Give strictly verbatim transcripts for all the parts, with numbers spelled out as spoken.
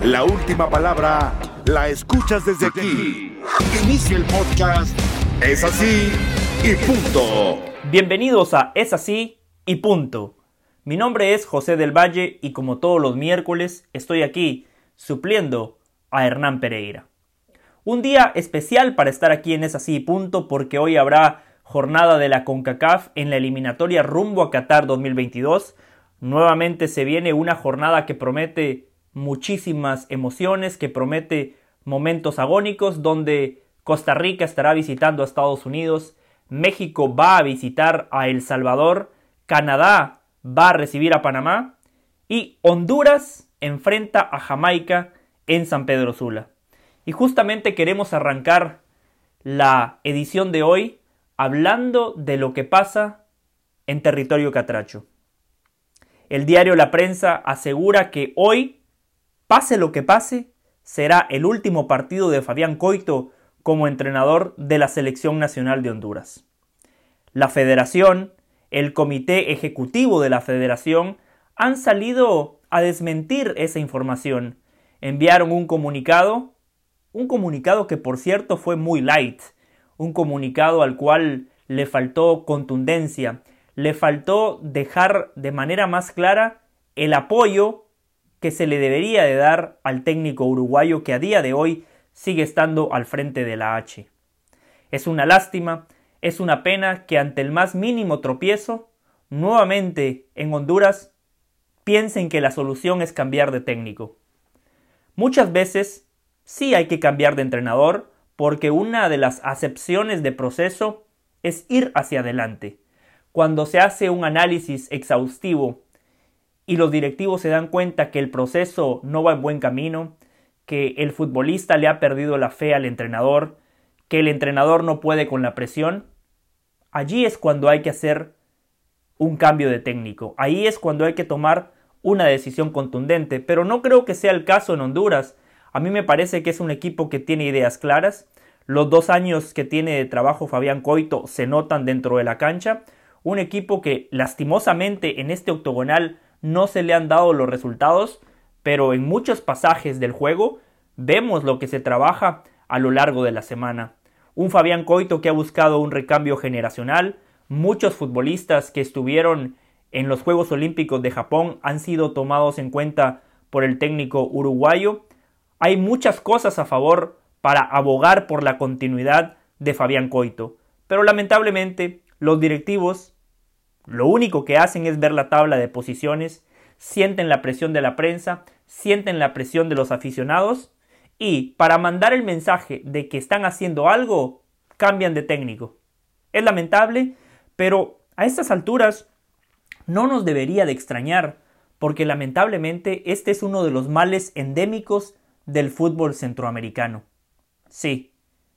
La última palabra la escuchas desde aquí. Inicia el podcast Es Así y Punto. Bienvenidos a Es Así y Punto. Mi nombre es José del Valle y como todos los miércoles estoy aquí supliendo a Hernán Pereira. Un día especial para estar aquí en Es Así y Punto porque hoy habrá jornada de la CONCACAF en la eliminatoria rumbo a Qatar dos mil veintidós. Nuevamente se viene una jornada que promete muchísimas emociones, que promete momentos agónicos, donde Costa Rica estará visitando a Estados Unidos, México va a visitar a El Salvador, Canadá va a recibir a Panamá y Honduras enfrenta a Jamaica en San Pedro Sula. Y justamente queremos arrancar la edición de hoy hablando de lo que pasa en territorio catracho. El diario La Prensa asegura que hoy, pase lo que pase, será el último partido de Fabián Coito como entrenador de la Selección Nacional de Honduras. La Federación, el Comité Ejecutivo de la Federación han salido a desmentir esa información. Enviaron un comunicado, un comunicado que por cierto fue muy light, un comunicado al cual le faltó contundencia, le faltó dejar de manera más clara el apoyo que se le debería de dar al técnico uruguayo que a día de hoy sigue estando al frente de la H. Es una lástima, es una pena que ante el más mínimo tropiezo, nuevamente en Honduras, piensen que la solución es cambiar de técnico. Muchas veces sí hay que cambiar de entrenador porque una de las acepciones de proceso es ir hacia adelante. Cuando se hace un análisis exhaustivo y los directivos se dan cuenta que el proceso no va en buen camino, que el futbolista le ha perdido la fe al entrenador, que el entrenador no puede con la presión, allí es cuando hay que hacer un cambio de técnico. Ahí es cuando hay que tomar una decisión contundente, pero no creo que sea el caso en Honduras. A mí me parece que es un equipo que tiene ideas claras. Los dos años que tiene de trabajo Fabián Coito se notan dentro de la cancha. Un equipo que lastimosamente en este octogonal no se le han dado los resultados, pero en muchos pasajes del juego vemos lo que se trabaja a lo largo de la semana. Un Fabián Coito que ha buscado un recambio generacional. Muchos futbolistas que estuvieron en los Juegos Olímpicos de Japón han sido tomados en cuenta por el técnico uruguayo. Hay muchas cosas a favor para abogar por la continuidad de Fabián Coito, pero lamentablemente los directivos lo único que hacen es ver la tabla de posiciones, sienten la presión de la prensa, sienten la presión de los aficionados y para mandar el mensaje de que están haciendo algo, cambian de técnico. Es lamentable, pero a estas alturas no nos debería de extrañar, porque lamentablemente este es uno de los males endémicos del fútbol centroamericano. Sí,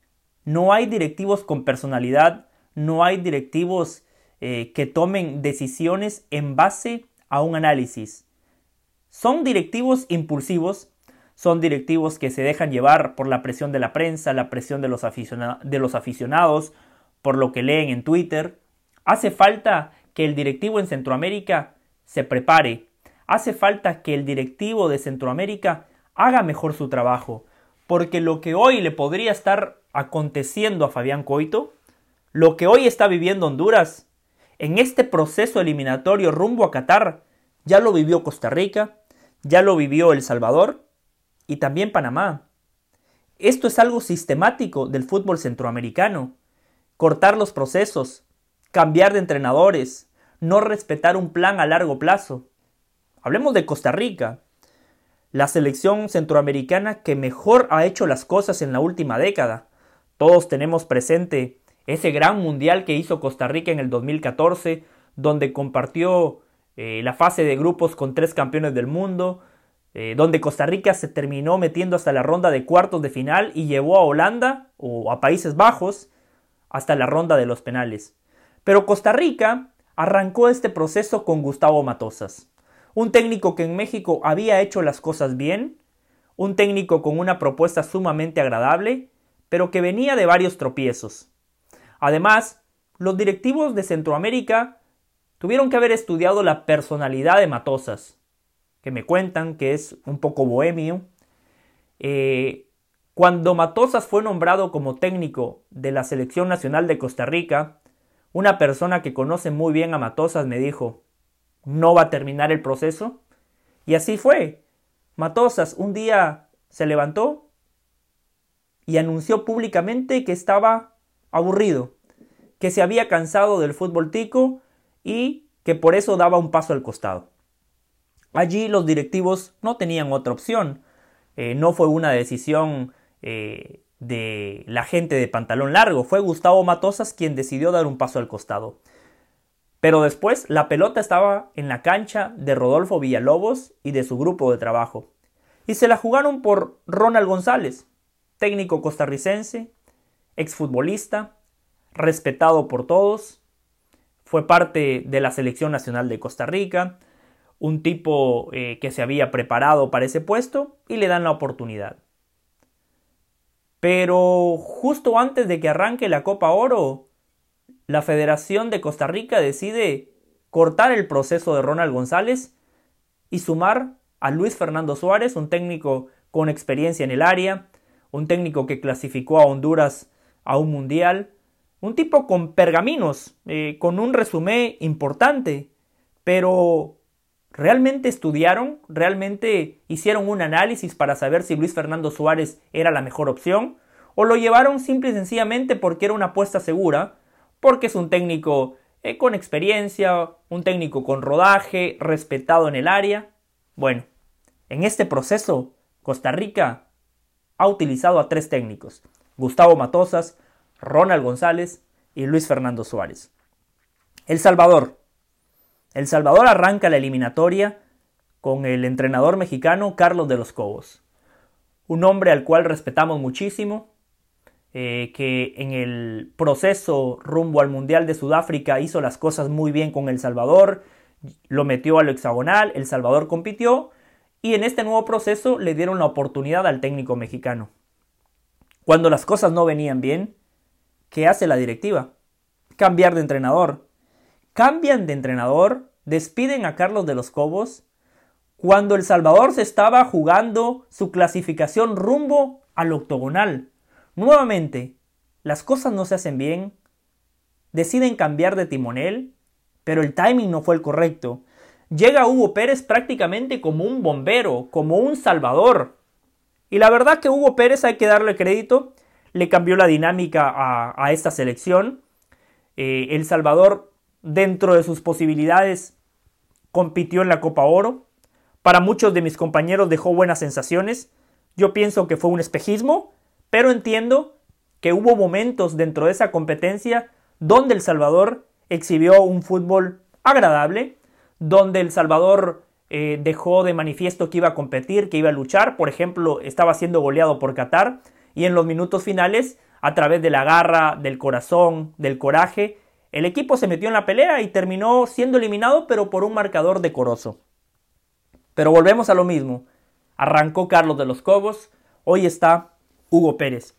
no hay directivos con personalidad, no hay directivos eh, que tomen decisiones en base a un análisis. Son directivos impulsivos, son directivos que se dejan llevar por la presión de la prensa, la presión de los, aficiona- de los aficionados, por lo que leen en Twitter. Hace falta que el directivo en Centroamérica se prepare, hace falta que el directivo de Centroamérica haga mejor su trabajo, porque lo que hoy le podría estar aconteciendo a Fabián Coito, lo que hoy está viviendo Honduras, en este proceso eliminatorio rumbo a Qatar, ya lo vivió Costa Rica, ya lo vivió El Salvador y también Panamá. Esto es algo sistemático del fútbol centroamericano. Cortar los procesos, cambiar de entrenadores, no respetar un plan a largo plazo. Hablemos de Costa Rica, la selección centroamericana que mejor ha hecho las cosas en la última década. Todos tenemos presente ese gran mundial que hizo Costa Rica en el dos mil catorce, donde compartió eh, la fase de grupos con tres campeones del mundo, eh, donde Costa Rica se terminó metiendo hasta la ronda de cuartos de final y llevó a Holanda o a Países Bajos hasta la ronda de los penales. Pero Costa Rica arrancó este proceso con Gustavo Matosas, un técnico que en México había hecho las cosas bien, un técnico con una propuesta sumamente agradable, pero que venía de varios tropiezos. Además, los directivos de Centroamérica tuvieron que haber estudiado la personalidad de Matosas, que me cuentan que es un poco bohemio, Eh, cuando Matosas fue nombrado como técnico de la Selección Nacional de Costa Rica, una persona que conoce muy bien a Matosas me dijo, ¿no va a terminar el proceso? Y así fue. Matosas un día se levantó y anunció públicamente que estaba aburrido, que se había cansado del fútbol tico y que por eso daba un paso al costado. Allí los directivos no tenían otra opción. Eh, no fue una decisión eh, de la gente de pantalón largo. Fue Gustavo Matosas quien decidió dar un paso al costado. Pero después la pelota estaba en la cancha de Rodolfo Villalobos y de su grupo de trabajo. Y se la jugaron por Ronald González, técnico costarricense, exfutbolista, respetado por todos. Fue parte de la Selección Nacional de Costa Rica. Un tipo eh, que se había preparado para ese puesto y le dan la oportunidad. Pero justo antes de que arranque la Copa Oro, la Federación de Costa Rica decide cortar el proceso de Ronald González y sumar a Luis Fernando Suárez, un técnico con experiencia en el área, un técnico que clasificó a Honduras a un mundial, un tipo con pergaminos, eh, con un resumen importante, pero ¿realmente estudiaron? ¿Realmente hicieron un análisis para saber si Luis Fernando Suárez era la mejor opción? ¿O lo llevaron simple y sencillamente porque era una apuesta segura? Porque es un técnico eh, con experiencia, un técnico con rodaje, respetado en el área. Bueno, en este proceso, Costa Rica ha utilizado a tres técnicos: Gustavo Matosas, Ronald González y Luis Fernando Suárez. El Salvador. El Salvador arranca la eliminatoria con el entrenador mexicano Carlos de los Cobos. Un hombre al cual respetamos muchísimo, eh, que en el proceso rumbo al Mundial de Sudáfrica hizo las cosas muy bien con El Salvador, lo metió al hexagonal, El Salvador compitió y en este nuevo proceso le dieron la oportunidad al técnico mexicano. Cuando las cosas no venían bien, ¿qué hace la directiva? Cambiar de entrenador. Cambian de entrenador, despiden a Carlos de los Cobos, cuando El Salvador se estaba jugando su clasificación rumbo al octogonal. Nuevamente, las cosas no se hacen bien, deciden cambiar de timonel, pero el timing no fue el correcto. Llega Hugo Pérez prácticamente como un bombero, como un salvador. Y la verdad que Hugo Pérez, hay que darle crédito, le cambió la dinámica a, a esta selección. Eh, El Salvador, dentro de sus posibilidades, compitió en la Copa Oro. Para muchos de mis compañeros dejó buenas sensaciones. Yo pienso que fue un espejismo, pero entiendo que hubo momentos dentro de esa competencia donde El Salvador exhibió un fútbol agradable, donde El Salvador eh, dejó de manifiesto que iba a competir, que iba a luchar. Por ejemplo, estaba siendo goleado por Qatar y en los minutos finales, a través de la garra, del corazón, del coraje, el equipo se metió en la pelea y terminó siendo eliminado, pero por un marcador decoroso. Pero volvemos a lo mismo. Arrancó Carlos de los Cobos, hoy está Hugo Pérez.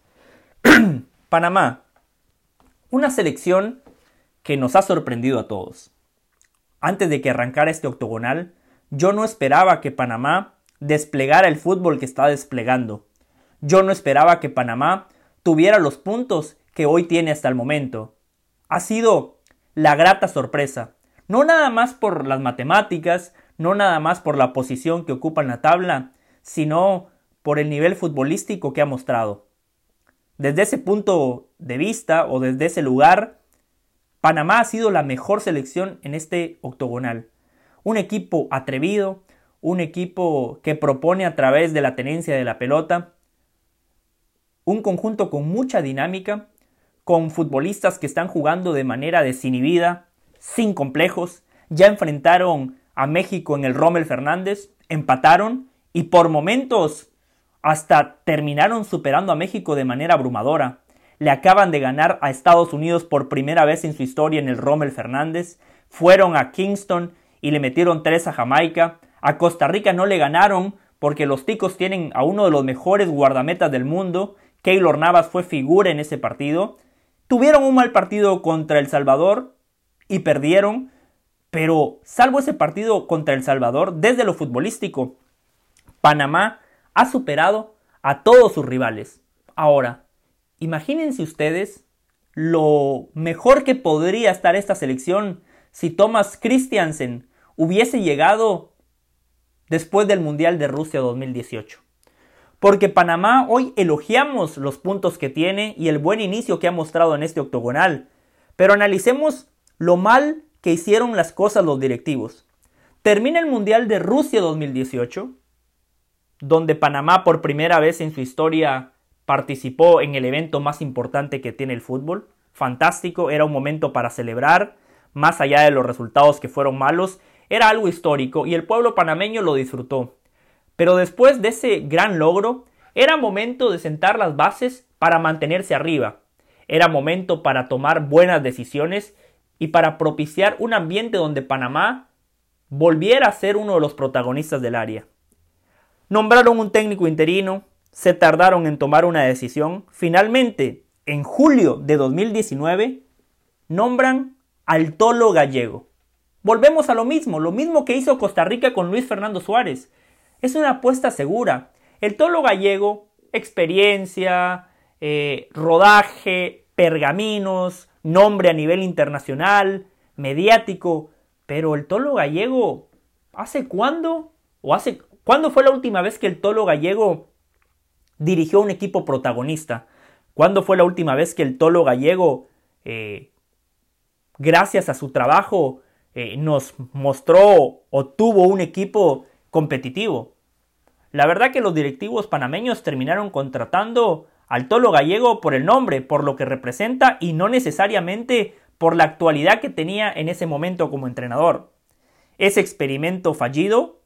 Panamá, una selección que nos ha sorprendido a todos. Antes de que arrancara este octogonal, yo no esperaba que Panamá desplegara el fútbol que está desplegando. Yo no esperaba que Panamá tuviera los puntos que hoy tiene hasta el momento. Ha sido la grata sorpresa, no nada más por las matemáticas, no nada más por la posición que ocupa en la tabla, sino por el nivel futbolístico que ha mostrado. Desde ese punto de vista o desde ese lugar, Panamá ha sido la mejor selección en este octogonal. Un equipo atrevido, un equipo que propone a través de la tenencia de la pelota, un conjunto con mucha dinámica, con futbolistas que están jugando de manera desinhibida, sin complejos. Ya enfrentaron a México en el Rommel Fernández, empataron y por momentos hasta terminaron superando a México de manera abrumadora. Le acaban de ganar a Estados Unidos por primera vez en su historia en el Rommel Fernández. Fueron a Kingston y le metieron tres a Jamaica. A Costa Rica no le ganaron porque los ticos tienen a uno de los mejores guardametas del mundo. Keylor Navas fue figura en ese partido. Tuvieron un mal partido contra El Salvador y perdieron. Pero salvo ese partido contra El Salvador, desde lo futbolístico, Panamá ha superado a todos sus rivales. Ahora, imagínense ustedes lo mejor que podría estar esta selección si Thomas Christiansen hubiese llegado después del Mundial de Rusia dos mil dieciocho. Porque Panamá hoy elogiamos los puntos que tiene y el buen inicio que ha mostrado en este octogonal, pero analicemos lo mal que hicieron las cosas los directivos. Termina el Mundial de Rusia dos mil dieciocho, donde Panamá por primera vez en su historia participó en el evento más importante que tiene el fútbol. Fantástico, era un momento para celebrar, más allá de los resultados que fueron malos, era algo histórico y el pueblo panameño lo disfrutó. Pero después de ese gran logro, era momento de sentar las bases para mantenerse arriba. Era momento para tomar buenas decisiones y para propiciar un ambiente donde Panamá volviera a ser uno de los protagonistas del área. Nombraron un técnico interino, se tardaron en tomar una decisión. Finalmente, en julio de dos mil diecinueve, nombran al Tolo Gallego. Volvemos a lo mismo, lo mismo que hizo Costa Rica con Luis Fernando Suárez. Es una apuesta segura. El Tolo Gallego, experiencia, eh, rodaje, pergaminos, nombre a nivel internacional, mediático. Pero el Tolo Gallego, ¿hace cuándo? ¿O hace cuándo fue la última vez que el Tolo Gallego dirigió un equipo protagonista? ¿Cuándo fue la última vez que el Tolo Gallego, eh, gracias a su trabajo, eh, nos mostró o tuvo un equipo competitivo? La verdad que los directivos panameños terminaron contratando al Tolo Gallego por el nombre, por lo que representa y no necesariamente por la actualidad que tenía en ese momento como entrenador. Ese experimento fallido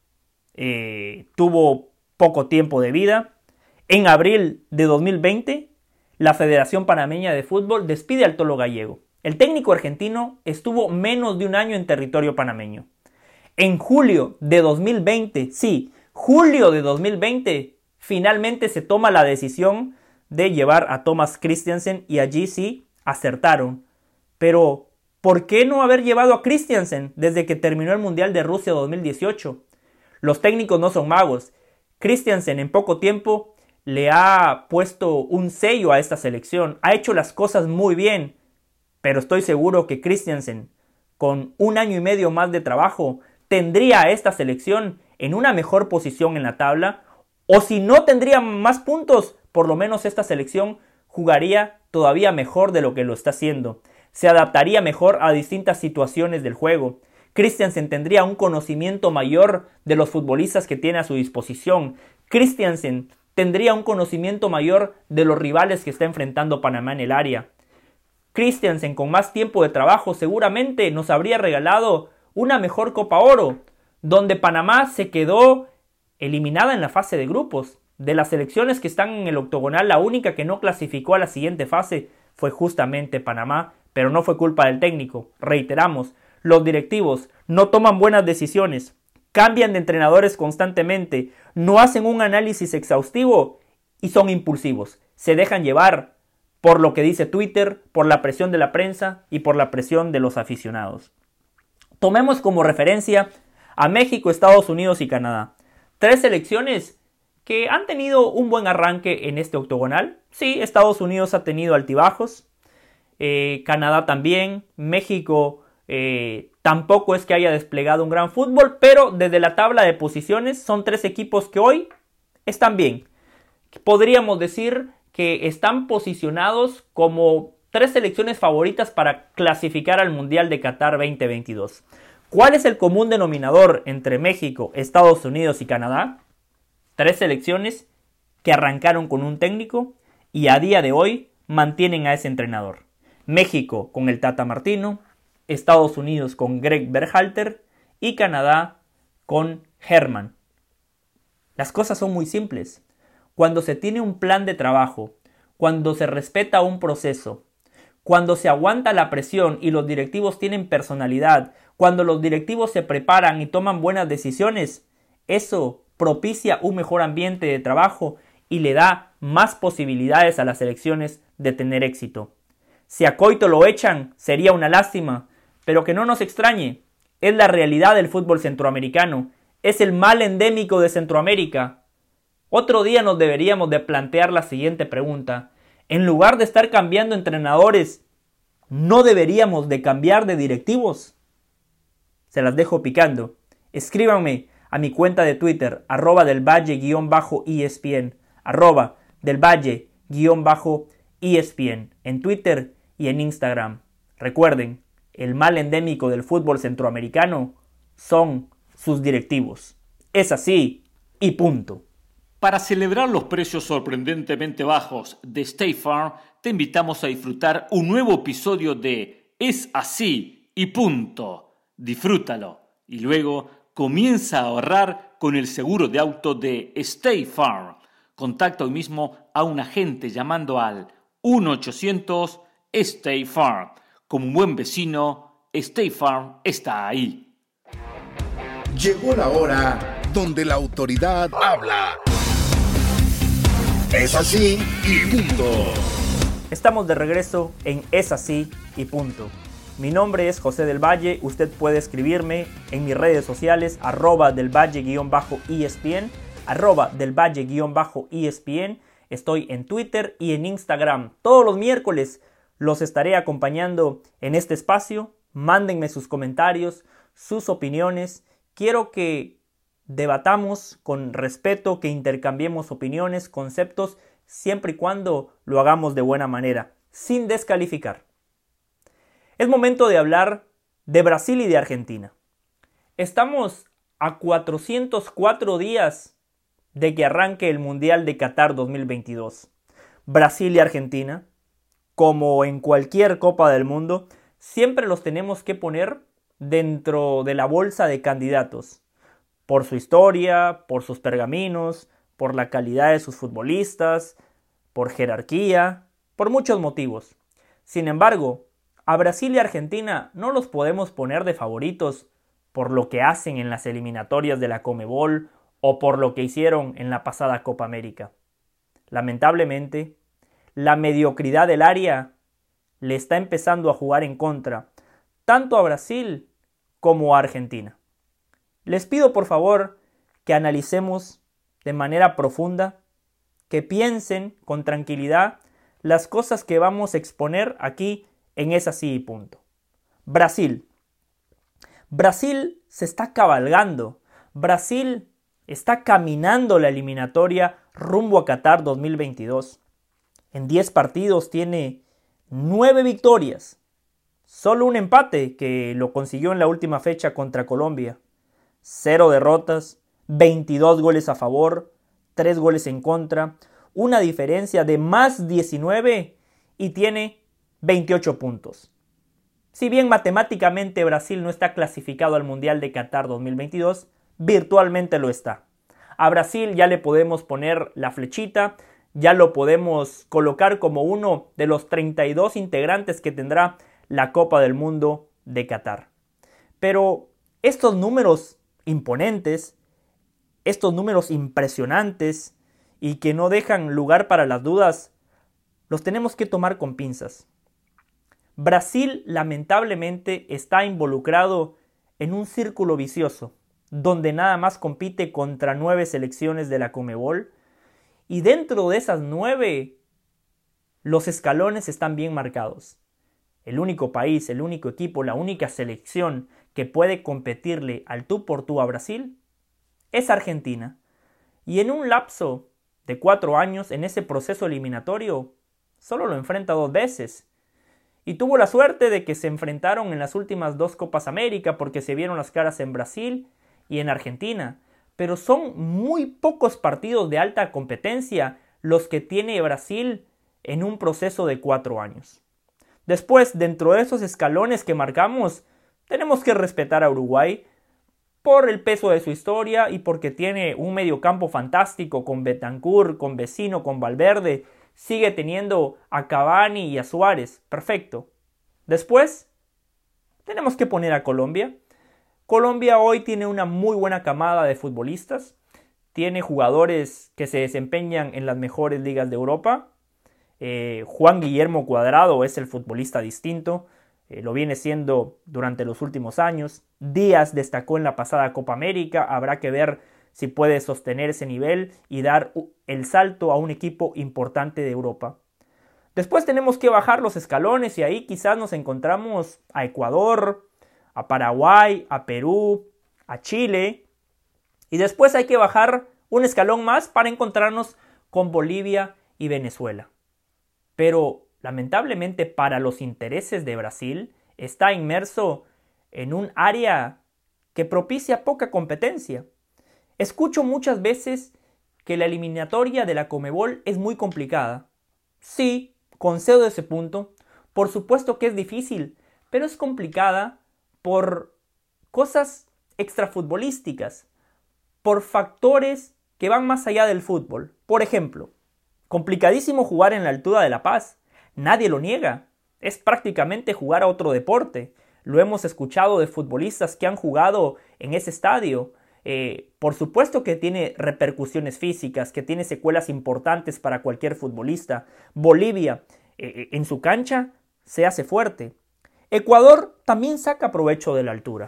eh, tuvo poco tiempo de vida. En abril de dos mil veinte, la Federación Panameña de Fútbol despide al Tolo Gallego. El técnico argentino estuvo menos de un año en territorio panameño. En julio de dos mil veinte, sí, julio de dos mil veinte, finalmente se toma la decisión de llevar a Thomas Christiansen y allí sí acertaron. Pero, ¿por qué no haber llevado a Christiansen desde que terminó el Mundial de Rusia dos mil dieciocho? Los técnicos no son magos. Christiansen en poco tiempo le ha puesto un sello a esta selección. Ha hecho las cosas muy bien. Pero estoy seguro que Christiansen, con un año y medio más de trabajo, tendría a esta selección en una mejor posición en la tabla. O si no tendría más puntos, por lo menos esta selección jugaría todavía mejor de lo que lo está haciendo. Se adaptaría mejor a distintas situaciones del juego. Christiansen tendría un conocimiento mayor de los futbolistas que tiene a su disposición. Christiansen tendría un conocimiento mayor de los rivales que está enfrentando Panamá en el área. Christiansen, con más tiempo de trabajo, seguramente nos habría regalado una mejor Copa Oro, donde Panamá se quedó eliminada en la fase de grupos. De las selecciones que están en el octogonal, la única que no clasificó a la siguiente fase fue justamente Panamá, pero no fue culpa del técnico. Reiteramos, los directivos no toman buenas decisiones, cambian de entrenadores constantemente, no hacen un análisis exhaustivo y son impulsivos. Se dejan llevar por lo que dice Twitter, por la presión de la prensa y por la presión de los aficionados. Tomemos como referencia a México, Estados Unidos y Canadá. Tres selecciones que han tenido un buen arranque en este octogonal. Sí, Estados Unidos ha tenido altibajos, eh, Canadá también, México eh, tampoco es que haya desplegado un gran fútbol, pero desde la tabla de posiciones son tres equipos que hoy están bien. Podríamos decir que están posicionados como tres selecciones favoritas para clasificar al Mundial de Qatar veinte veintidós. ¿Cuál es el común denominador entre México, Estados Unidos y Canadá? Tres selecciones que arrancaron con un técnico y a día de hoy mantienen a ese entrenador. México con el Tata Martino, Estados Unidos con Greg Berhalter y Canadá con Herman. Las cosas son muy simples. Cuando se tiene un plan de trabajo, cuando se respeta un proceso, cuando se aguanta la presión y los directivos tienen personalidad, cuando los directivos se preparan y toman buenas decisiones, eso propicia un mejor ambiente de trabajo y le da más posibilidades a las selecciones de tener éxito. Si a Coito lo echan, sería una lástima, pero que no nos extrañe, es la realidad del fútbol centroamericano, es el mal endémico de Centroamérica. Otro día nos deberíamos de plantear la siguiente pregunta. En lugar de estar cambiando entrenadores, ¿no deberíamos de cambiar de directivos? Se las dejo picando. Escríbanme a mi cuenta de Twitter, arroba del valle guión bajo E S P N, arroba del valle guión bajo E S P N, en Twitter y en Instagram. Recuerden, el mal endémico del fútbol centroamericano son sus directivos. Es así y punto. Para celebrar los precios sorprendentemente bajos de State Farm, te invitamos a disfrutar un nuevo episodio de Es así y punto. Disfrútalo y luego comienza a ahorrar con el seguro de auto de State Farm. Contacta hoy mismo a un agente llamando al uno ochocientos State Farm. Como un buen vecino, State Farm está ahí. Llegó la hora donde la autoridad habla. Es así y punto. Estamos de regreso en Es así y punto. Mi nombre es José del Valle. Usted puede escribirme en mis redes sociales, arroba del valle guión bajo E S P N, arroba del valle guión bajo E S P N. Estoy en Twitter y en Instagram. Todos los miércoles los estaré acompañando en este espacio. Mándenme sus comentarios, sus opiniones. Quiero que debatamos con respeto, que intercambiemos opiniones, conceptos, siempre y cuando lo hagamos de buena manera, sin descalificar. Es momento de hablar de Brasil y de Argentina. Estamos a cuatrocientos cuatro días de que arranque el Mundial de Qatar dos mil veintidós. Brasil y Argentina, como en cualquier Copa del Mundo, siempre los tenemos que poner dentro de la bolsa de candidatos. Por su historia, por sus pergaminos, por la calidad de sus futbolistas, por jerarquía, por muchos motivos. Sin embargo, a Brasil y Argentina no los podemos poner de favoritos por lo que hacen en las eliminatorias de la Conmebol o por lo que hicieron en la pasada Copa América. Lamentablemente, la mediocridad del área le está empezando a jugar en contra, tanto a Brasil como a Argentina. Les pido por favor que analicemos de manera profunda, que piensen con tranquilidad las cosas que vamos a exponer aquí en Es así y punto. Brasil. Brasil se está cabalgando. Brasil está caminando la eliminatoria rumbo a Qatar dos mil veintidós. En diez partidos tiene nueve victorias. Solo un empate que lo consiguió en la última fecha contra Colombia. Cero derrotas, veintidós goles a favor, tres goles en contra, una diferencia de más diecinueve y tiene veintiocho puntos. Si bien matemáticamente Brasil no está clasificado al Mundial de Qatar dos mil veintidós, virtualmente lo está. A Brasil ya le podemos poner la flechita, ya lo podemos colocar como uno de los treinta y dos integrantes que tendrá la Copa del Mundo de Qatar. Pero estos números imponentes, estos números impresionantes y que no dejan lugar para las dudas, los tenemos que tomar con pinzas. Brasil lamentablemente está involucrado en un círculo vicioso, donde nada más compite contra nueve selecciones de la Conmebol, y dentro de esas nueve, los escalones están bien marcados. El único país, el único equipo, la única selección que puede competirle al tú por tú a Brasil es Argentina. Y en un lapso de cuatro años, en ese proceso eliminatorio, solo lo enfrenta dos veces. Y tuvo la suerte de que se enfrentaron en las últimas dos Copas América porque se vieron las caras en Brasil y en Argentina. Pero son muy pocos partidos de alta competencia los que tiene Brasil en un proceso de cuatro años. Después, dentro de esos escalones que marcamos, tenemos que respetar a Uruguay por el peso de su historia y porque tiene un mediocampo fantástico con Bentancur, con Vecino, con Valverde. Sigue teniendo a Cavani y a Suárez. Perfecto. Después, tenemos que poner a Colombia. Colombia hoy tiene una muy buena camada de futbolistas. Tiene jugadores que se desempeñan en las mejores ligas de Europa. Eh, Juan Guillermo Cuadrado es el futbolista distinto. Eh, lo viene siendo durante los últimos años. Díaz destacó en la pasada Copa América. Habrá que ver si puede sostener ese nivel y dar el salto a un equipo importante de Europa. Después tenemos que bajar los escalones y ahí quizás nos encontramos a Ecuador, a Paraguay, a Perú, a Chile. Y después hay que bajar un escalón más para encontrarnos con Bolivia y Venezuela. Pero lamentablemente para los intereses de Brasil está inmerso en un área que propicia poca competencia. Escucho muchas veces que la eliminatoria de la Conmebol es muy complicada. Sí, concedo ese punto. Por supuesto que es difícil, pero es complicada por cosas extrafutbolísticas, por factores que van más allá del fútbol. Por ejemplo, complicadísimo jugar en la altura de La Paz. Nadie lo niega. Es prácticamente jugar a otro deporte. Lo hemos escuchado de futbolistas que han jugado en ese estadio. Eh, por supuesto que tiene repercusiones físicas, que tiene secuelas importantes para cualquier futbolista. Bolivia, eh, en su cancha, se hace fuerte. Ecuador también saca provecho de la altura.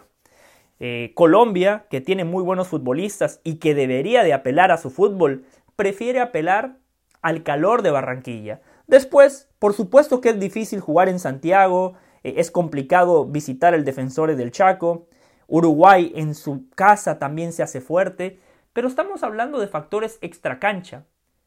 Eh, Colombia, que tiene muy buenos futbolistas y que debería de apelar a su fútbol, prefiere apelar al calor de Barranquilla. Después, por supuesto que es difícil jugar en Santiago, eh, es complicado visitar el Defensores del Chaco. Uruguay en su casa también se hace fuerte, pero estamos hablando de factores extracancha.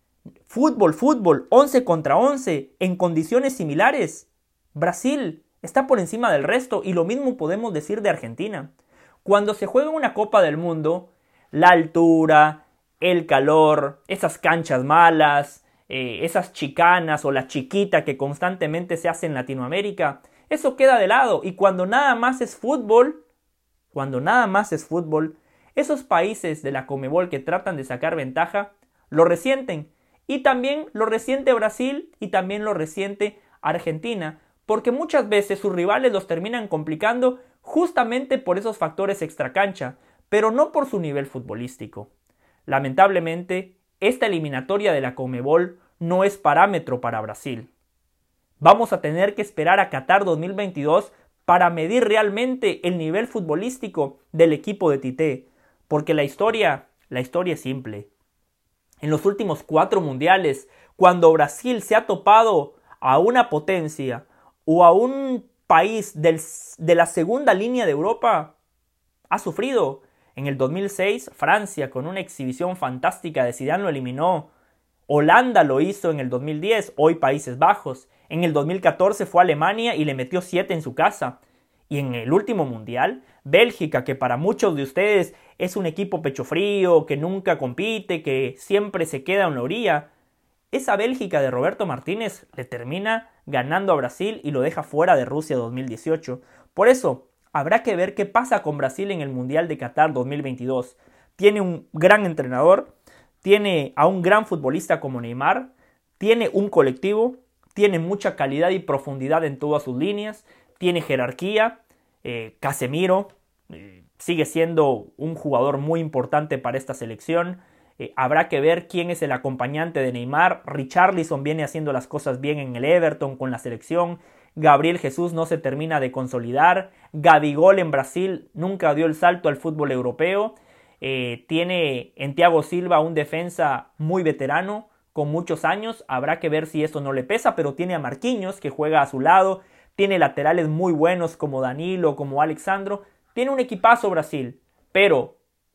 Fútbol, fútbol, once contra once, en condiciones similares. Brasil está por encima del resto y lo mismo podemos decir de Argentina. Cuando se juega una Copa del Mundo, la altura, el calor, esas canchas malas, eh, esas chicanas o la chiquita que constantemente se hace en Latinoamérica, eso queda de lado y cuando nada más es fútbol, Cuando nada más es fútbol, esos países de la Conmebol que tratan de sacar ventaja, lo resienten. Y también lo resiente Brasil y también lo resiente Argentina, porque muchas veces sus rivales los terminan complicando justamente por esos factores extracancha, pero no por su nivel futbolístico. Lamentablemente, esta eliminatoria de la Conmebol no es parámetro para Brasil. Vamos a tener que esperar a Qatar dos mil veintidós para medir realmente el nivel futbolístico del equipo de Tite, porque la historia, la historia es simple. En los últimos cuatro mundiales, cuando Brasil se ha topado a una potencia o a un país del, de la segunda línea de Europa, ha sufrido. En el dos mil seis, Francia, con una exhibición fantástica de Zidane, lo eliminó. Holanda lo hizo en el dos mil diez, hoy Países Bajos. En el dos mil catorce fue a Alemania y le metió siete en su casa. Y en el último mundial, Bélgica, que para muchos de ustedes es un equipo pecho frío, que nunca compite, que siempre se queda en la orilla, esa Bélgica de Roberto Martínez le termina ganando a Brasil y lo deja fuera de Rusia dos mil dieciocho. Por eso, habrá que ver qué pasa con Brasil en el Mundial de Qatar dos mil veintidós. Tiene un gran entrenador, tiene a un gran futbolista como Neymar, tiene un colectivo, tiene mucha calidad y profundidad en todas sus líneas, tiene jerarquía. eh, Casemiro eh, sigue siendo un jugador muy importante para esta selección. Eh, habrá que ver quién es el acompañante de Neymar. Richarlison viene haciendo las cosas bien en el Everton con la selección. Gabriel Jesús no se termina de consolidar. Gabigol en Brasil nunca dio el salto al fútbol europeo. Eh, tiene en Thiago Silva un defensa muy veterano, con muchos años. Habrá que ver si esto no le pesa, pero tiene a Marquinhos que juega a su lado. Tiene laterales muy buenos como Danilo, como Alexandro. Tiene un equipazo Brasil, pero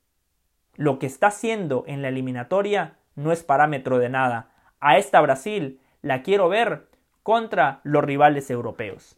lo que está haciendo en la eliminatoria no es parámetro de nada. A esta Brasil la quiero ver contra los rivales europeos.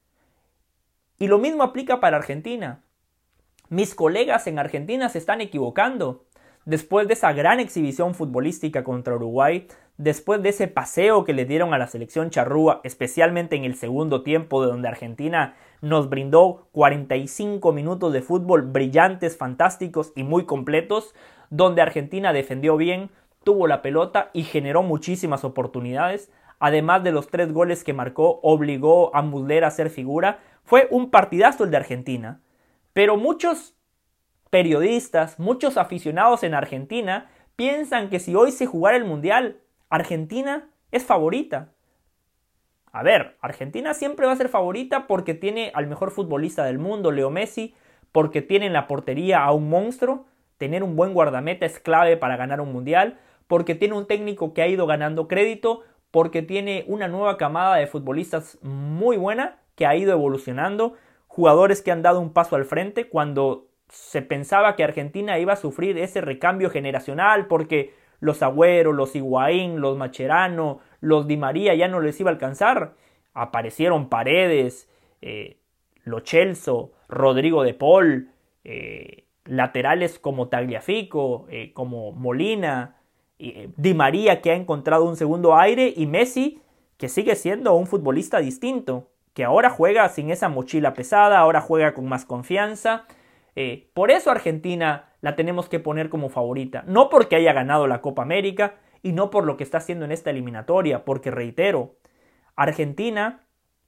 Y lo mismo aplica para Argentina. Mis colegas en Argentina se están equivocando. Después de esa gran exhibición futbolística contra Uruguay, después de ese paseo que le dieron a la selección charrúa, especialmente en el segundo tiempo, de donde Argentina nos brindó cuarenta y cinco minutos de fútbol brillantes, fantásticos y muy completos, donde Argentina defendió bien, tuvo la pelota y generó muchísimas oportunidades. Además de los tres goles que marcó, obligó a Muslera a ser figura. Fue un partidazo el de Argentina. Pero muchos periodistas, muchos aficionados en Argentina piensan que si hoy se jugara el Mundial, Argentina es favorita. A ver, Argentina siempre va a ser favorita porque tiene al mejor futbolista del mundo, Leo Messi, porque tiene en la portería a un monstruo, tener un buen guardameta es clave para ganar un mundial, porque tiene un técnico que ha ido ganando crédito, porque tiene una nueva camada de futbolistas muy buena que ha ido evolucionando, jugadores que han dado un paso al frente cuando se pensaba que Argentina iba a sufrir ese recambio generacional porque los Agüero, los Higuaín, los Mascherano, los Di María ya no les iba a alcanzar. Aparecieron Paredes, eh, Lo Celso, Rodrigo de Paul, eh, laterales como Tagliafico, eh, como Molina, eh, Di María que ha encontrado un segundo aire y Messi que sigue siendo un futbolista distinto, que ahora juega sin esa mochila pesada, ahora juega con más confianza. Eh, por eso Argentina la tenemos que poner como favorita, no porque haya ganado la Copa América y no por lo que está haciendo en esta eliminatoria, porque reitero, Argentina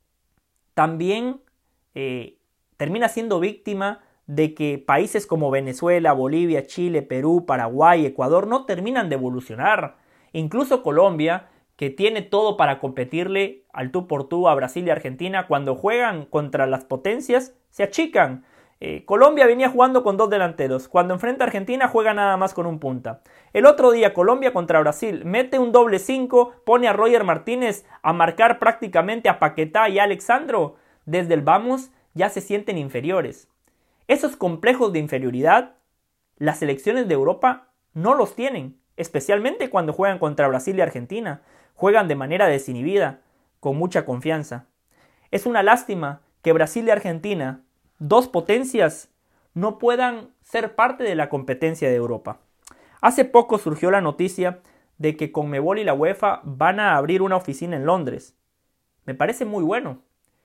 también eh, termina siendo víctima de que países como Venezuela, Bolivia, Chile, Perú, Paraguay, Ecuador no terminan de evolucionar. Incluso Colombia, que tiene todo para competirle al tú por tú a Brasil y Argentina, cuando juegan contra las potencias, se achican. Eh, Colombia venía jugando con dos delanteros. Cuando enfrenta a Argentina juega nada más con un punta. El otro día Colombia contra Brasil mete un doble cinco, pone a Roger Martínez a marcar prácticamente a Paquetá y a Alexandro. Desde el vamos ya se sienten inferiores. Esos complejos de inferioridad las selecciones de Europa no los tienen, especialmente cuando juegan contra Brasil y Argentina. Juegan de manera desinhibida, con mucha confianza. Es una lástima que Brasil y Argentina, dos potencias, no puedan ser parte de la competencia de Europa. Hace poco surgió la noticia de que Conmebol y la UEFA van a abrir una oficina en Londres. Me parece muy bueno.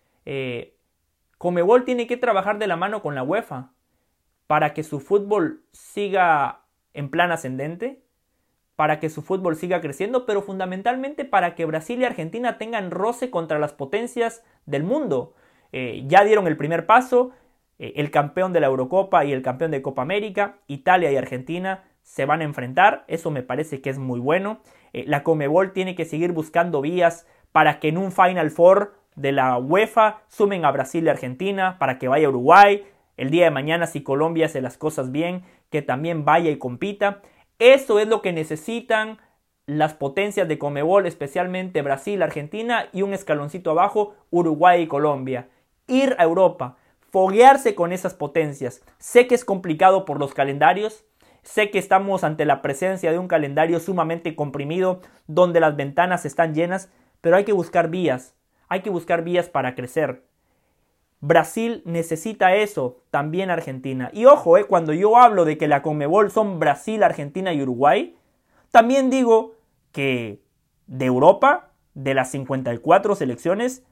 Eh, Conmebol tiene que trabajar de la mano con la UEFA para que su fútbol siga en plan ascendente, para que su fútbol siga creciendo, pero fundamentalmente para que Brasil y Argentina tengan roce contra las potencias del mundo. Eh, ya dieron el primer paso. El campeón de la Eurocopa y el campeón de Copa América, Italia y Argentina, se van a enfrentar. Eso me parece que es muy bueno. Eh, la Conmebol tiene que seguir buscando vías para que en un Final Four de la UEFA sumen a Brasil y Argentina, para que vaya Uruguay. El día de mañana, si Colombia hace las cosas bien, que también vaya y compita. Eso es lo que necesitan las potencias de Conmebol, especialmente Brasil, Argentina y un escaloncito abajo, Uruguay y Colombia. Ir a Europa, foguearse con esas potencias. Sé que es complicado por los calendarios, sé que estamos ante la presencia de un calendario sumamente comprimido, donde las ventanas están llenas, pero hay que buscar vías, hay que buscar vías para crecer. Brasil necesita eso, también Argentina. Y ojo, eh, cuando yo hablo de que la Conmebol son Brasil, Argentina y Uruguay, también digo que de Europa, de las cincuenta y cuatro selecciones,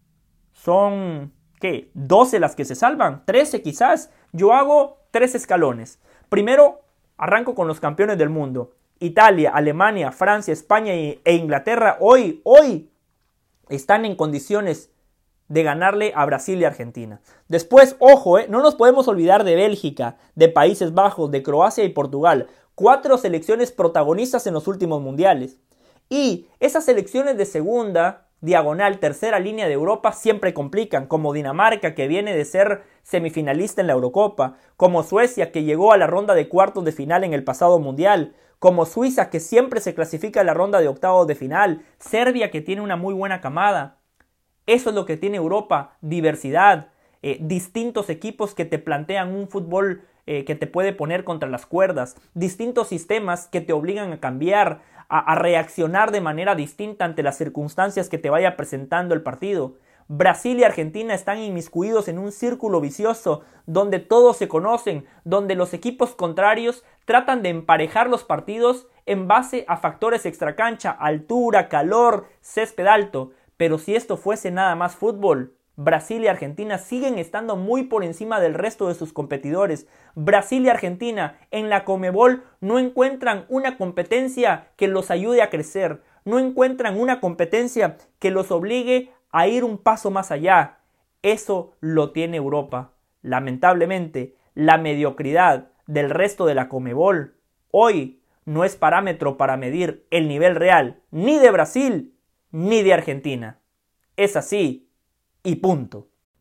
son ¿qué? doce las que se salvan, trece quizás. Yo hago tres escalones. Primero, arranco con los campeones del mundo. Italia, Alemania, Francia, España e Inglaterra hoy, hoy están en condiciones de ganarle a Brasil y Argentina. Después, ojo, eh, no nos podemos olvidar de Bélgica, de Países Bajos, de Croacia y Portugal. Cuatro selecciones protagonistas en los últimos mundiales. Y esas selecciones de segunda, diagonal, tercera línea de Europa siempre complican, como Dinamarca, que viene de ser semifinalista en la Eurocopa, como Suecia, que llegó a la ronda de cuartos de final en el pasado mundial, como Suiza, que siempre se clasifica a la ronda de octavos de final, Serbia, que tiene una muy buena camada. Eso es lo que tiene Europa, diversidad, eh, distintos equipos que te plantean un fútbol eh, que te puede poner contra las cuerdas, distintos sistemas que te obligan a cambiar, a, a reaccionar de manera distinta ante las circunstancias que te vaya presentando el partido. Brasil y Argentina están inmiscuidos en un círculo vicioso donde todos se conocen, donde los equipos contrarios tratan de emparejar los partidos en base a factores extracancha, altura, calor, césped alto. Pero si esto fuese nada más fútbol, Brasil y Argentina siguen estando muy por encima del resto de sus competidores. Brasil y Argentina en la Conmebol no encuentran una competencia que los ayude a crecer, no encuentran una competencia que los obligue a ir un paso más allá. Eso lo tiene Europa. Lamentablemente, la mediocridad del resto de la Conmebol hoy no es parámetro para medir el nivel real ni de Brasil ni de Argentina. Es así y punto.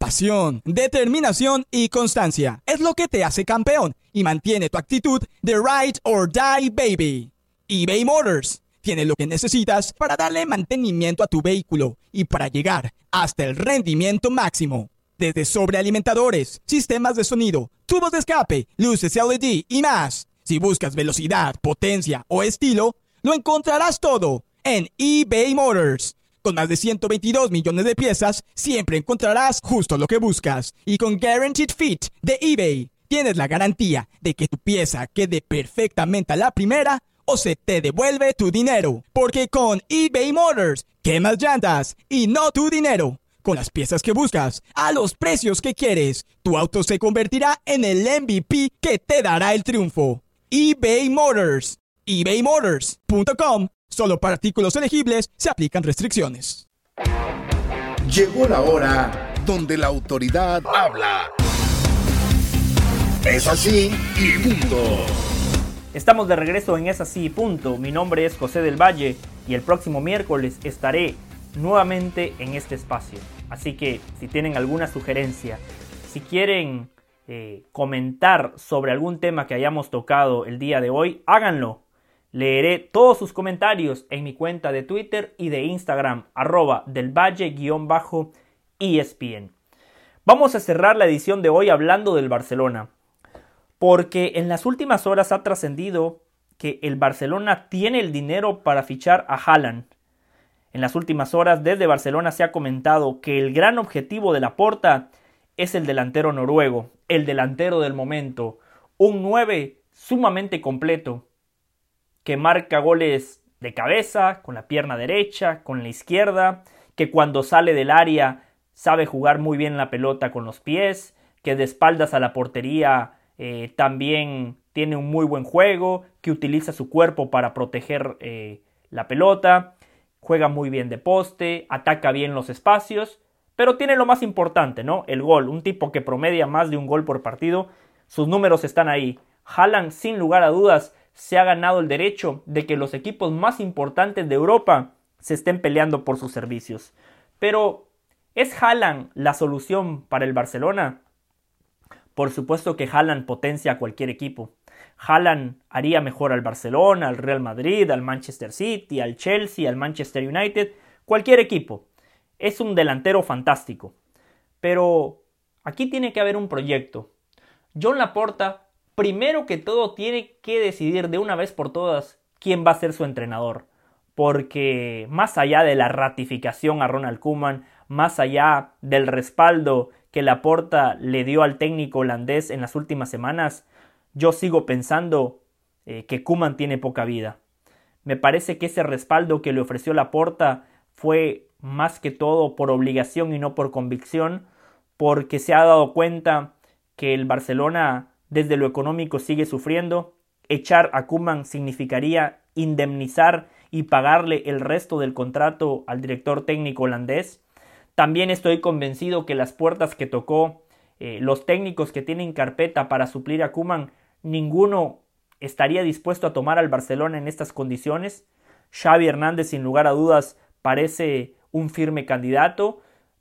pasión, determinación y constancia es lo que te hace campeón y mantiene tu actitud de ride or die, baby. eBay Motors tiene lo que necesitas para darle mantenimiento a tu vehículo y para llegar hasta el rendimiento máximo. Desde sobrealimentadores, sistemas de sonido, tubos de escape, luces L E D y más. Si buscas velocidad, potencia o estilo, lo encontrarás todo en eBay Motors. Con más de ciento veintidós millones de piezas, siempre encontrarás justo lo que buscas. Y con Guaranteed Fit de eBay, tienes la garantía de que tu pieza quede perfectamente a la primera o se te devuelve tu dinero. Porque con eBay Motors, quemas llantas y no tu dinero. Con las piezas que buscas, a los precios que quieres, tu auto se convertirá en el M V P que te dará el triunfo. eBay Motors. ebay motors punto com. Solo para artículos elegibles se aplican restricciones. Llegó la hora donde la autoridad habla. Es así y punto. Estamos de regreso en Es Así y Punto. Mi nombre es José del Valle y el próximo miércoles estaré nuevamente en este espacio. Así que si tienen alguna sugerencia, si quieren eh, comentar sobre algún tema que hayamos tocado el día de hoy, háganlo. Leeré todos sus comentarios en mi cuenta de Twitter y de Instagram, arroba del Valle-E S P N. Vamos a cerrar la edición de hoy hablando del Barcelona, porque en las últimas horas ha trascendido que el Barcelona tiene el dinero para fichar a Haaland. En las últimas horas desde Barcelona se ha comentado que el gran objetivo de Laporta es el delantero noruego, el delantero del momento, un nueve sumamente completo, que marca goles de cabeza, con la pierna derecha, con la izquierda, que cuando sale del área sabe jugar muy bien la pelota con los pies, que de espaldas a la portería eh, también tiene un muy buen juego, que utiliza su cuerpo para proteger eh, la pelota, juega muy bien de poste, ataca bien los espacios, pero tiene lo más importante, ¿no? El gol, un tipo que promedia más de un gol por partido, sus números están ahí. Haaland, sin lugar a dudas, se ha ganado el derecho de que los equipos más importantes de Europa se estén peleando por sus servicios. Pero, ¿es Haaland la solución para el Barcelona? Por supuesto que Haaland potencia a cualquier equipo. Haaland haría mejor al Barcelona, al Real Madrid, al Manchester City, al Chelsea, al Manchester United, cualquier equipo. Es un delantero fantástico. Pero aquí tiene que haber un proyecto. Joan Laporta, primero que todo, tiene que decidir de una vez por todas quién va a ser su entrenador. Porque más allá de la ratificación a Ronald Koeman, más allá del respaldo que Laporta le dio al técnico holandés en las últimas semanas, yo sigo pensando eh, que Koeman tiene poca vida. Me parece que ese respaldo que le ofreció Laporta fue más que todo por obligación y no por convicción, porque se ha dado cuenta que el Barcelona desde lo económico sigue sufriendo. Echar a Koeman significaría indemnizar y pagarle el resto del contrato al director técnico holandés. También estoy convencido que las puertas que tocó eh, los técnicos que tienen carpeta para suplir a Koeman, ninguno estaría dispuesto a tomar al Barcelona en estas condiciones. Xavi Hernández, sin lugar a dudas, parece un firme candidato,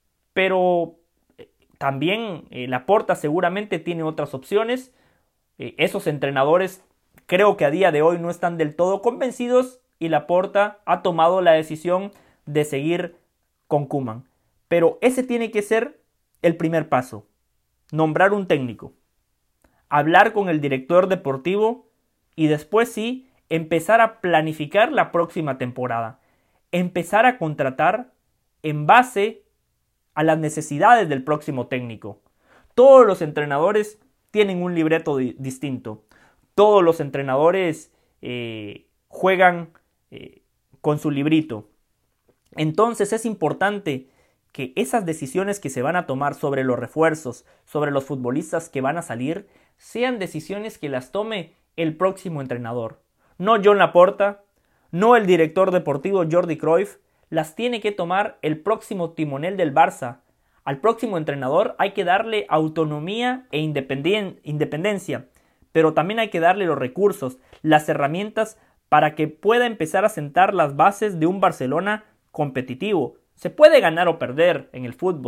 pero eh, también eh, Laporta seguramente tiene otras opciones. Eh, esos entrenadores creo que a día de hoy no están del todo convencidos y Laporta ha tomado la decisión de seguir con Koeman. Pero ese tiene que ser el primer paso. Nombrar un técnico, hablar con el director deportivo y después sí, empezar a planificar la próxima temporada. Empezar a contratar en base a las necesidades del próximo técnico. Todos los entrenadores tienen un libreto di- distinto. Todos los entrenadores eh, juegan eh, con su librito. Entonces es importante que esas decisiones que se van a tomar sobre los refuerzos, sobre los futbolistas que van a salir, sean decisiones que las tome el próximo entrenador. No Joan Laporta, no el director deportivo Jordi Cruyff, las tiene que tomar el próximo timonel del Barça. Al próximo entrenador hay que darle autonomía e independien- independencia, pero también hay que darle los recursos, las herramientas para que pueda empezar a sentar las bases de un Barcelona competitivo. Se puede ganar o perder en el fútbol,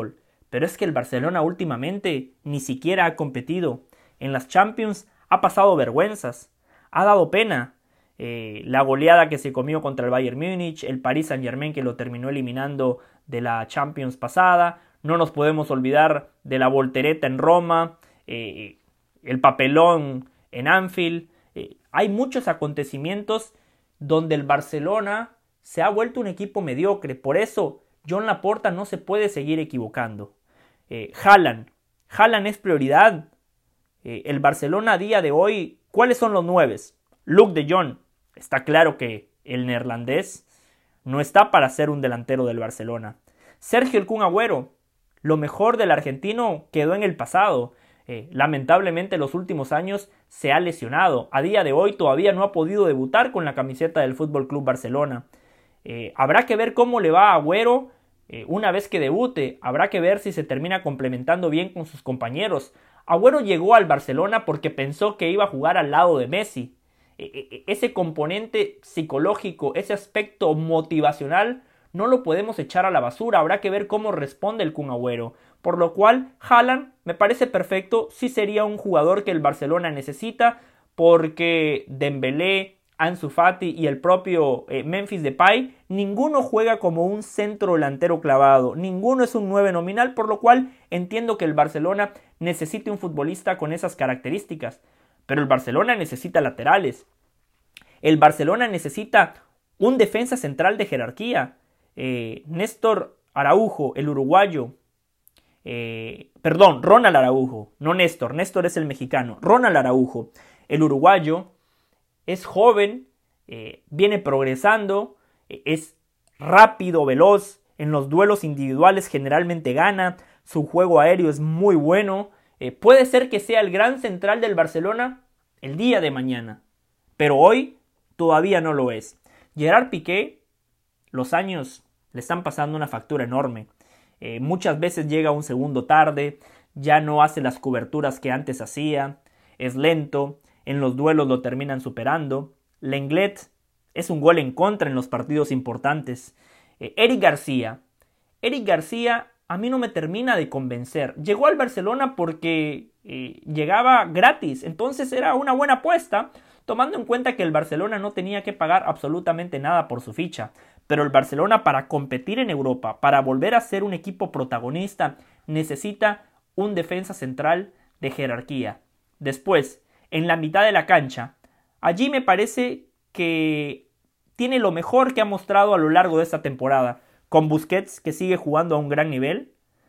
pero es que el Barcelona últimamente ni siquiera ha competido. En las Champions ha pasado vergüenzas, ha dado pena. Eh, la goleada que se comió contra el Bayern Múnich, el Paris Saint-Germain que lo terminó eliminando de la Champions pasada. No nos podemos olvidar de la voltereta en Roma, eh, el papelón en Anfield. Eh, hay muchos acontecimientos donde el Barcelona se ha vuelto un equipo mediocre. Por eso Joan Laporta no se puede seguir equivocando. Eh, Haaland. Haaland es prioridad. Eh, el Barcelona a día de hoy, ¿cuáles son los nueves? Luuk de Jong. Está claro que el neerlandés no está para ser un delantero del Barcelona. Sergio el Kun Agüero. Lo mejor del argentino quedó en el pasado. Eh, lamentablemente en los últimos años se ha lesionado. A día de hoy todavía no ha podido debutar con la camiseta del F C Barcelona. Eh, habrá que ver cómo le va a Agüero eh, una vez que debute. Habrá que ver si se termina complementando bien con sus compañeros. Agüero llegó al Barcelona porque pensó que iba a jugar al lado de Messi. Eh, eh, ese componente psicológico, ese aspecto motivacional, no lo podemos echar a la basura. Habrá que ver cómo responde el Kun Agüero. Por lo cual, Haaland me parece perfecto. Sí sería un jugador que el Barcelona necesita, porque Dembélé, Ansu Fati y el propio eh, Memphis Depay, ninguno juega como un centro delantero clavado. Ninguno es un nueve nominal, por lo cual entiendo que el Barcelona necesite un futbolista con esas características. Pero el Barcelona necesita laterales. El Barcelona necesita un defensa central de jerarquía. Eh, Néstor Araujo, el uruguayo, eh, perdón, Ronald Araujo, no Néstor, Néstor es el mexicano, Ronald Araujo, el uruguayo, es joven, eh, viene progresando, eh, es rápido, veloz, en los duelos individuales generalmente gana, su juego aéreo es muy bueno, eh, puede ser que sea el gran central del Barcelona el día de mañana, pero hoy todavía no lo es. Gerard Piqué, los años le están pasando una factura enorme. Eh, muchas veces llega un segundo tarde, ya no hace las coberturas que antes hacía, es lento, en los duelos lo terminan superando. Lenglet es un gol en contra en los partidos importantes. Eh, Eric García. Eric García a mí no me termina de convencer. Llegó al Barcelona porque eh, llegaba gratis, entonces era una buena apuesta, tomando en cuenta que el Barcelona no tenía que pagar absolutamente nada por su ficha. Pero el Barcelona, para competir en Europa, para volver a ser un equipo protagonista, necesita un defensa central de jerarquía. Después, en la mitad de la cancha, allí me parece que tiene lo mejor que ha mostrado a lo largo de esta temporada, con Busquets, que sigue jugando a un gran nivel,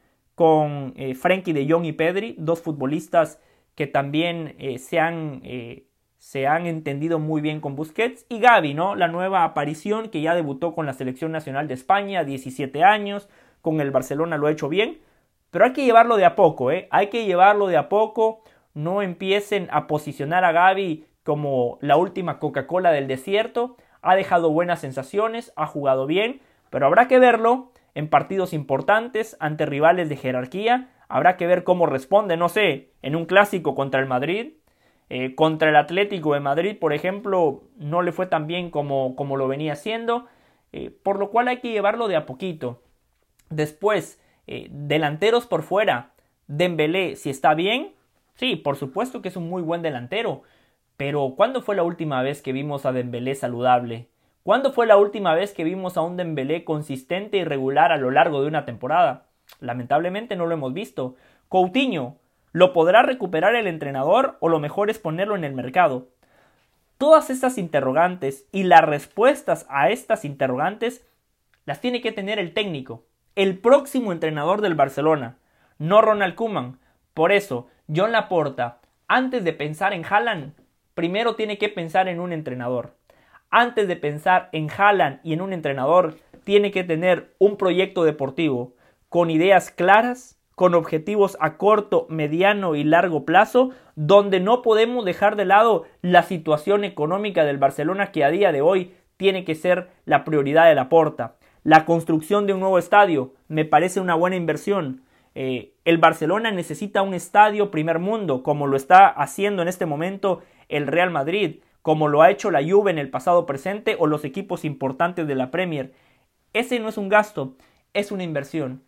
con eh, Frenkie de Jong y Pedri, dos futbolistas que también eh, se han... Eh, se han entendido muy bien con Busquets, y Gavi, ¿no? La nueva aparición que ya debutó con la selección nacional de España, diecisiete años, con el Barcelona lo ha hecho bien, pero hay que llevarlo de a poco, ¿eh? Hay que llevarlo de a poco, no empiecen a posicionar a Gavi como la última Coca-Cola del desierto, ha dejado buenas sensaciones, ha jugado bien, pero habrá que verlo en partidos importantes, ante rivales de jerarquía, habrá que ver cómo responde, no sé, en un clásico contra el Madrid. Eh, contra el Atlético de Madrid, por ejemplo, no le fue tan bien como, como lo venía haciendo, eh, por lo cual hay que llevarlo de a poquito. Después, eh, delanteros por fuera, Dembélé, si está bien, sí, por supuesto que es un muy buen delantero, pero ¿cuándo fue la última vez que vimos a Dembélé saludable? ¿Cuándo fue la última vez que vimos a un Dembélé consistente y regular a lo largo de una temporada? Lamentablemente no lo hemos visto. Coutinho, ¿lo podrá recuperar el entrenador o lo mejor es ponerlo en el mercado? Todas estas interrogantes y las respuestas a estas interrogantes las tiene que tener el técnico, el próximo entrenador del Barcelona, no Ronald Koeman. Por eso, Joan Laporta, antes de pensar en Haaland, primero tiene que pensar en un entrenador. Antes de pensar en Haaland y en un entrenador, tiene que tener un proyecto deportivo con ideas claras, con objetivos a corto, mediano y largo plazo, donde no podemos dejar de lado la situación económica del Barcelona, que a día de hoy tiene que ser la prioridad de Laporta. La construcción de un nuevo estadio me parece una buena inversión. Eh, el Barcelona necesita un estadio primer mundo, como lo está haciendo en este momento el Real Madrid, como lo ha hecho la Juve en el pasado presente o los equipos importantes de la Premier. Ese no es un gasto, es una inversión.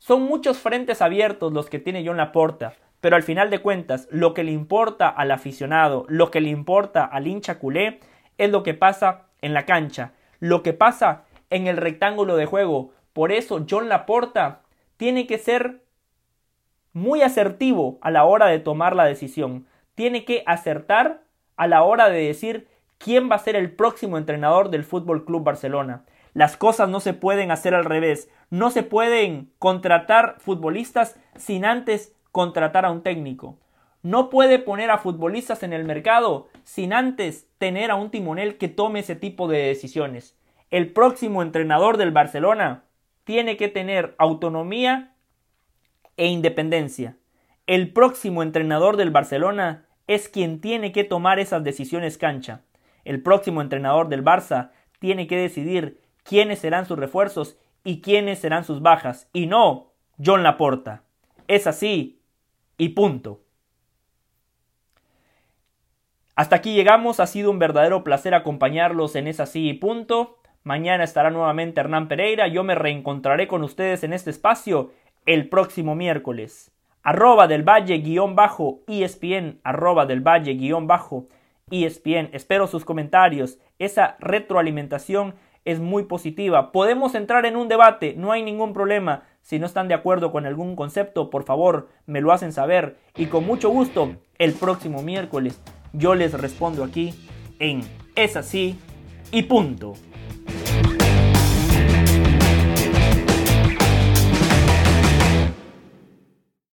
Son muchos frentes abiertos los que tiene John Laporta, pero al final de cuentas, lo que le importa al aficionado, lo que le importa al hincha culé, es lo que pasa en la cancha, lo que pasa en el rectángulo de juego. Por eso John Laporta tiene que ser muy asertivo a la hora de tomar la decisión. Tiene que acertar a la hora de decir quién va a ser el próximo entrenador del F C Barcelona. Las cosas no se pueden hacer al revés. No se pueden contratar futbolistas sin antes contratar a un técnico. No puede poner a futbolistas en el mercado sin antes tener a un timonel que tome ese tipo de decisiones. El próximo entrenador del Barcelona tiene que tener autonomía e independencia. El próximo entrenador del Barcelona es quien tiene que tomar esas decisiones cancha. El próximo entrenador del Barça tiene que decidir quiénes serán sus refuerzos y quiénes serán sus bajas. Y no John Laporta. Es así y punto. Hasta aquí llegamos. Ha sido un verdadero placer acompañarlos en Es así y punto. Mañana estará nuevamente Hernán Pereira. Yo me reencontraré con ustedes en este espacio el próximo miércoles. Arroba del Valle guión bajo E S P N. Arroba del Valle guión bajo E S P N. Espero sus comentarios. Esa retroalimentación es muy positiva. Podemos entrar en un debate. No hay ningún problema. Si no están de acuerdo con algún concepto, por favor, me lo hacen saber. Y con mucho gusto, el próximo miércoles, yo les respondo aquí en Es así y punto.